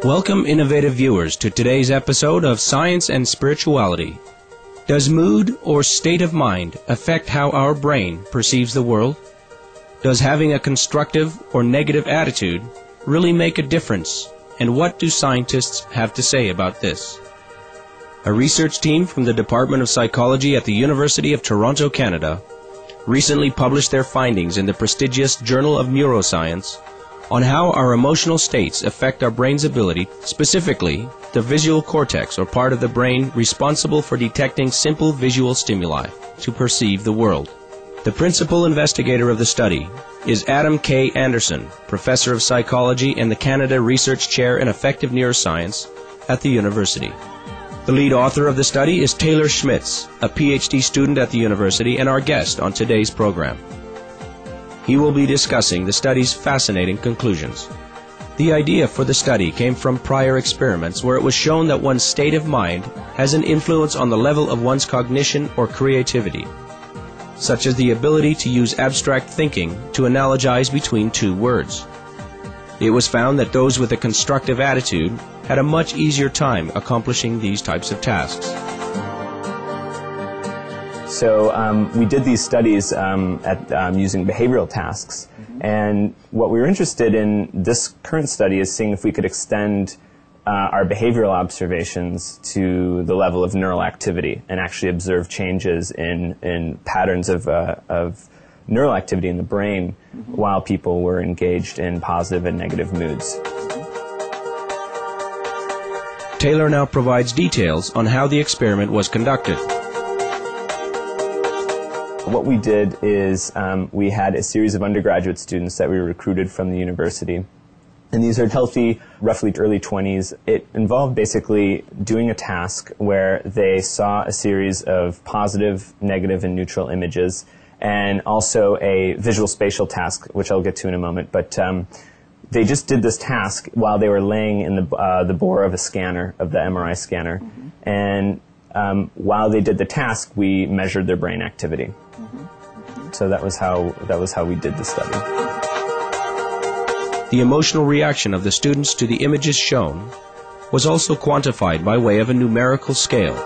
Welcome, innovative viewers, to today's episode of Science and Spirituality. Does mood or state of mind affect how our brain perceives the world? Does having a constructive or negative attitude really make a difference? And what do scientists have to say about this? A research team from the Department of Psychology at the University of Toronto, Canada, recently published their findings in the prestigious Journal of Neuroscience on how our emotional states affect our brain's ability, specifically the visual cortex, or part of the brain responsible for detecting simple visual stimuli to perceive the world. The principal investigator of the study is Adam K. Anderson, Professor of Psychology and the Canada Research Chair in Affective Neuroscience at the university. The lead author of the study is Taylor Schmitz, a PhD student at the university and our guest on today's program. He will be discussing the study's fascinating conclusions. The idea for the study came from prior experiments where it was shown that one's state of mind has an influence on the level of one's cognition or creativity, such as the ability to use abstract thinking to analogize between two words. It was found that those with a constructive attitude had a much easier time accomplishing these types of tasks. So we did these studies using behavioral tasks, and what we were interested in this current study is seeing if we could extend our behavioral observations to the level of neural activity and actually observe changes in patterns of neural activity in the brain while people were engaged in positive and negative moods. Taylor now provides details on how the experiment was conducted. What we did is we had a series of undergraduate students that we recruited from the university. And these are healthy, roughly early 20s. It involved basically doing a task where they saw a series of positive, negative, and neutral images, and also a visual spatial task, which I'll get to in a moment. But they just did this task while they were laying in the bore of a scanner, of the MRI scanner. And while they did the task, we measured their brain activity. So that was how we did the study. The emotional reaction of the students to the images shown was also quantified by way of a numerical scale.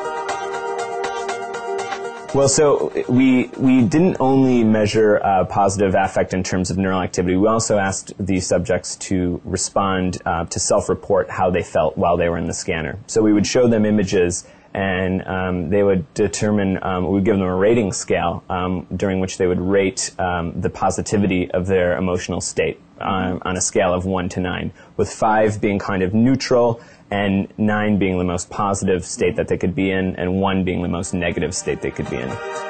Well, so we didn't only measure positive affect in terms of neural activity. We also asked the subjects to respond, to self-report how they felt while they were in the scanner. So we would show them images, and they would determine, we would give them a rating scale during which they would rate the positivity of their emotional state on a scale of 1 to 9, with 5 being kind of neutral and 9 being the most positive state that they could be in, and 1 being the most negative state they could be in.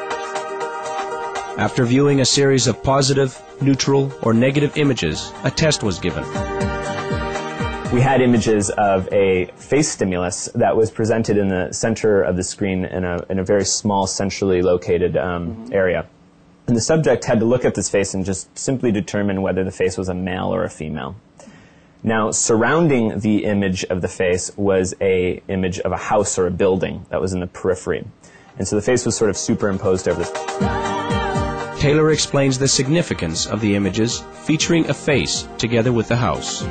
After viewing a series of positive, neutral, or negative images, a test was given. We had images of a face stimulus that was presented in the center of the screen in a very small, centrally located area. And the subject had to look at this face and just simply determine whether the face was a male or a female. Now, surrounding the image of the face was an image of a house or a building that was in the periphery. And so the face was sort of superimposed over this. Taylor explains the significance of the images featuring a face together with the house.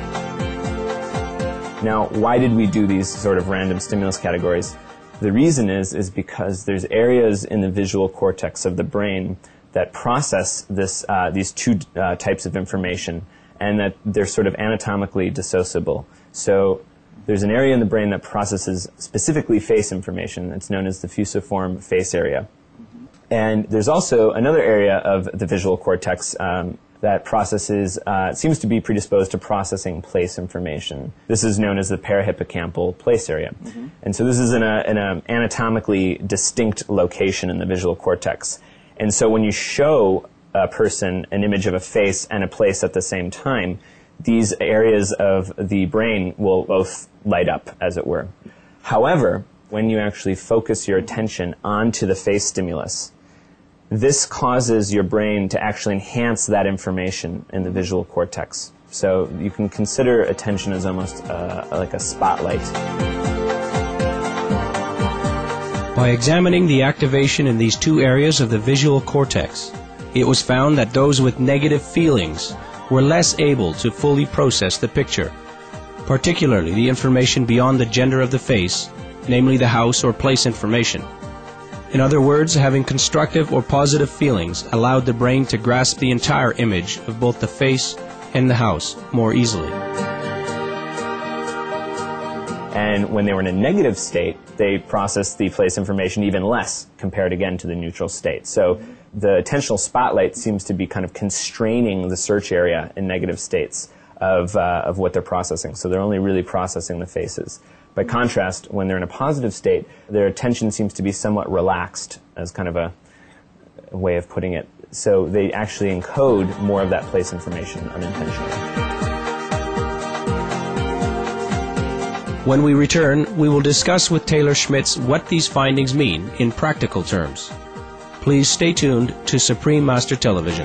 Now, why did we do these sort of random stimulus categories? The reason is because there's areas in the visual cortex of the brain that process these two types of information, and that they're sort of anatomically dissociable. So there's an area in the brain that processes specifically face information. It's known as the fusiform face area. And there's also another area of the visual cortex that processes, seems to be predisposed to processing place information. This is known as the parahippocampal place area. And so this is in an anatomically distinct location in the visual cortex. And so when you show a person an image of a face and a place at the same time, these areas of the brain will both light up, as it were. However, when you actually focus your attention onto the face stimulus, this causes your brain to actually enhance that information in the visual cortex. So you can consider attention as almost like a spotlight. By examining the activation in these two areas of the visual cortex, it was found that those with negative feelings were less able to fully process the picture, particularly the information beyond the gender of the face, namely the house or place information. In other words, having constructive or positive feelings allowed the brain to grasp the entire image of both the face and the house more easily. And when they were in a negative state, they processed the place information even less compared again to the neutral state. So the attentional spotlight seems to be kind of constraining the search area in negative states of what they're processing. So they're only really processing the faces. By contrast, when they're in a positive state, their attention seems to be somewhat relaxed, as kind of a way of putting it. So they actually encode more of that place information unintentionally. When we return, we will discuss with Taylor Schmitz what these findings mean in practical terms. Please stay tuned to Supreme Master Television.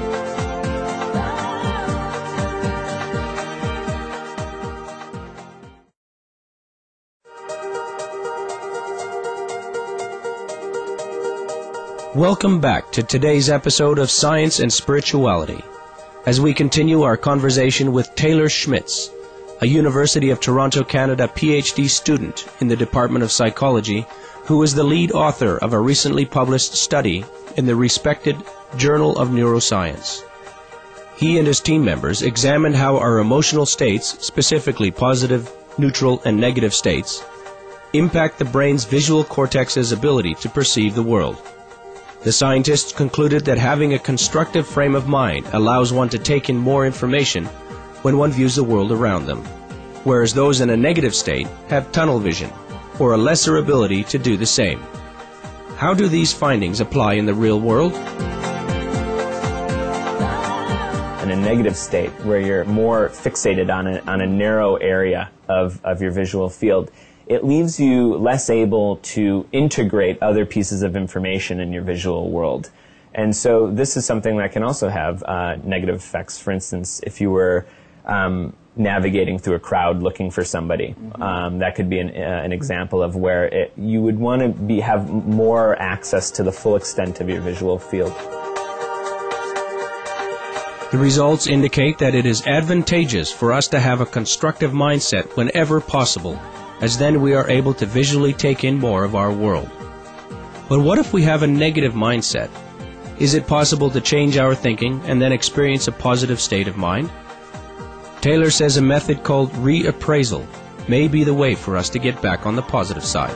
Welcome back to today's episode of Science and Spirituality, as we continue our conversation with Taylor Schmitz, a University of Toronto, Canada PhD student in the Department of Psychology, who is the lead author of a recently published study in the respected Journal of Neuroscience. He and his team members examined how our emotional states, specifically positive, neutral, and negative states, impact the brain's visual cortex's ability to perceive the world. The scientists concluded that having a constructive frame of mind allows one to take in more information when one views the world around them, whereas those in a negative state have tunnel vision, or a lesser ability to do the same. How do these findings apply in the real world? In a negative state, where you're more fixated on a narrow area of your visual field, it leaves you less able to integrate other pieces of information in your visual world. And so this is something that can also have negative effects. For instance, if you were navigating through a crowd looking for somebody, that could be an example of where you would want to have more access to the full extent of your visual field. The results indicate that it is advantageous for us to have a constructive mindset whenever possible, as then we are able to visually take in more of our world. But what if we have a negative mindset? Is it possible to change our thinking and then experience a positive state of mind? Taylor says a method called reappraisal may be the way for us to get back on the positive side.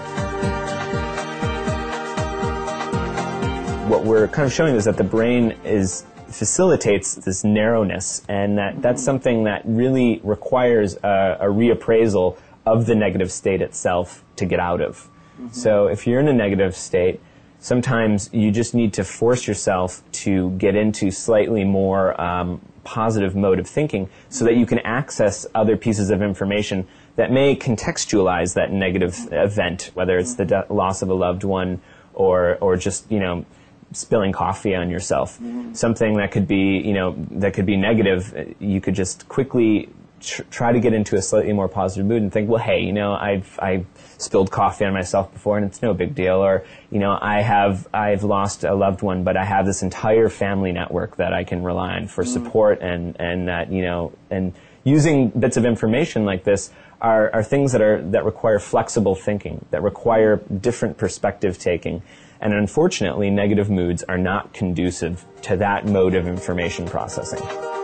What we're kind of showing is that the brain facilitates this narrowness, and that's something that really requires a reappraisal of the negative state itself to get out of. So if you're in a negative state, sometimes you just need to force yourself to get into slightly more positive mode of thinking so that you can access other pieces of information that may contextualize that negative event, whether it's the loss of a loved one or just, spilling coffee on yourself. Something that could be, negative, you could just quickly try to get into a slightly more positive mood and think, well, hey, I've spilled coffee on myself before and it's no big deal. Or, I've lost a loved one, but I have this entire family network that I can rely on for support, and that, and using bits of information like this are things that require flexible thinking, that require different perspective taking. And unfortunately, negative moods are not conducive to that mode of information processing.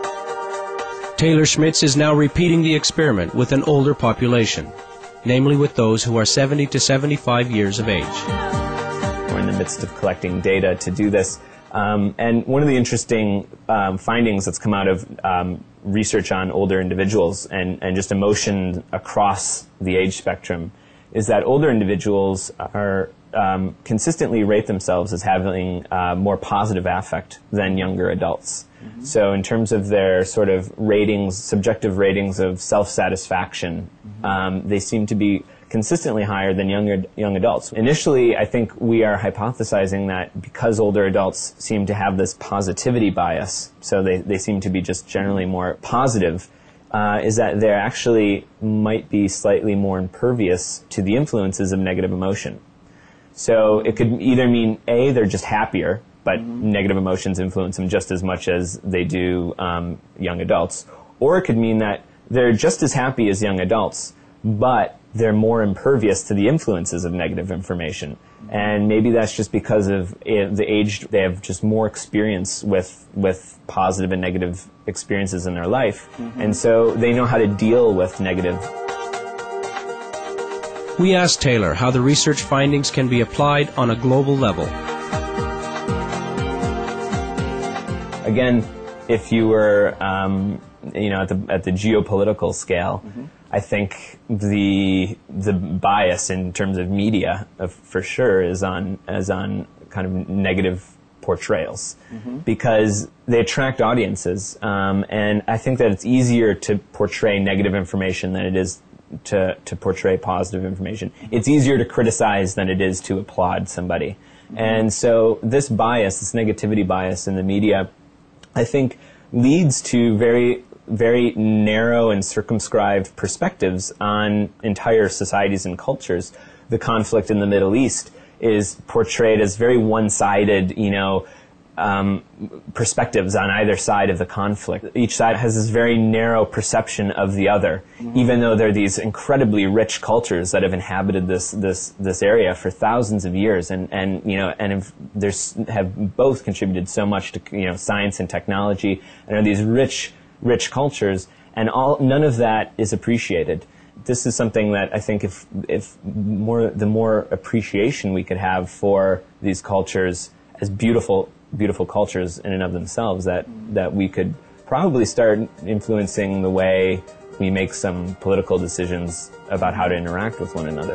Taylor Schmitz is now repeating the experiment with an older population, namely with those who are 70 to 75 years of age. We're in the midst of collecting data to do this. And one of the interesting findings that's come out of research on older individuals and just emotion across the age spectrum is that older individuals are consistently rate themselves as having more positive affect than younger adults. So in terms of their sort of ratings, subjective ratings of self-satisfaction, they seem to be consistently higher than young adults. Initially, I think we are hypothesizing that because older adults seem to have this positivity bias, so they seem to be just generally more positive, is that they actually might be slightly more impervious to the influences of negative emotion. So it could either mean, A, they're just happier, but negative emotions influence them just as much as they do young adults, or it could mean that they're just as happy as young adults, but they're more impervious to the influences of negative information. And maybe that's just because of the age. They have just more experience with positive and negative experiences in their life. And so they know how to deal with negative. We asked Taylor how the research findings can be applied on a global level. Again, if you were, at the geopolitical scale, I think the bias in terms of media, for sure, is on kind of negative portrayals, because they attract audiences, and I think that it's easier to portray negative information than it is to portray positive information. It's easier to criticize than it is to applaud somebody. And so this bias, this negativity bias in the media, I think leads to very, very narrow and circumscribed perspectives on entire societies and cultures. The conflict in the Middle East is portrayed as very one-sided, perspectives on either side of the conflict. Each side has this very narrow perception of the other, even though they're these incredibly rich cultures that have inhabited this area for thousands of years, and have both contributed so much to science and technology, and are these rich cultures, and none of that is appreciated. This is something that I think the more appreciation we could have for these cultures as beautiful cultures in and of themselves, that we could probably start influencing the way we make some political decisions about how to interact with one another.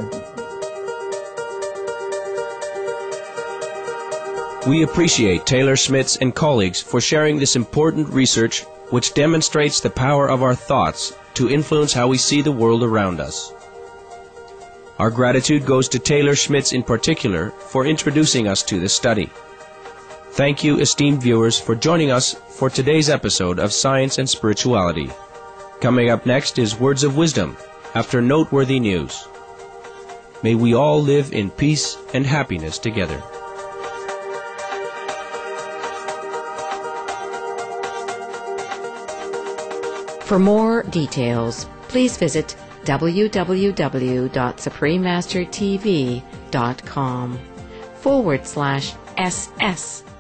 We appreciate Taylor Schmitz and colleagues for sharing this important research, which demonstrates the power of our thoughts to influence how we see the world around us. Our gratitude goes to Taylor Schmitz in particular for introducing us to this study. Thank you, esteemed viewers, for joining us for today's episode of Science and Spirituality. Coming up next is Words of Wisdom, after noteworthy news. May we all live in peace and happiness together. For more details, please visit www.suprememastertv.com/SS